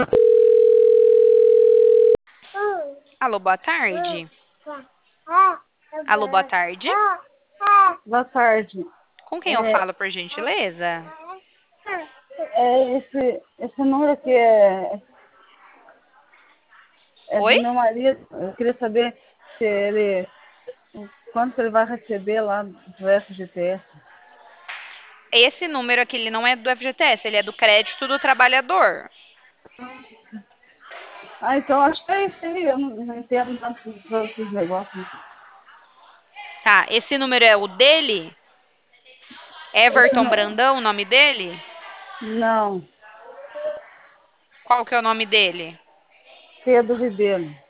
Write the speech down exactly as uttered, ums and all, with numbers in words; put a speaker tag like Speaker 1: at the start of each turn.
Speaker 1: Alô, boa tarde. Alô, boa tarde.
Speaker 2: Boa tarde.
Speaker 1: Com quem eu
Speaker 2: É,
Speaker 1: falo, por gentileza?
Speaker 2: é esse, esse número aqui é, é
Speaker 1: Oi?
Speaker 2: do meu marido. Eu queria saber se ele, quanto ele vai receber lá do F G T S.
Speaker 1: Esse número aqui, ele não é do F G T S, ele é do Crédito do Trabalhador.
Speaker 2: Ah, então acho que é isso aí. Eu não, não entendo tanto dos outros negócios.
Speaker 1: Tá, esse número é o dele?
Speaker 2: Esse
Speaker 1: Everton
Speaker 2: não,
Speaker 1: Brandão, o nome dele?
Speaker 2: não,
Speaker 1: Qual que é o nome dele?
Speaker 2: Pedro Ribeiro.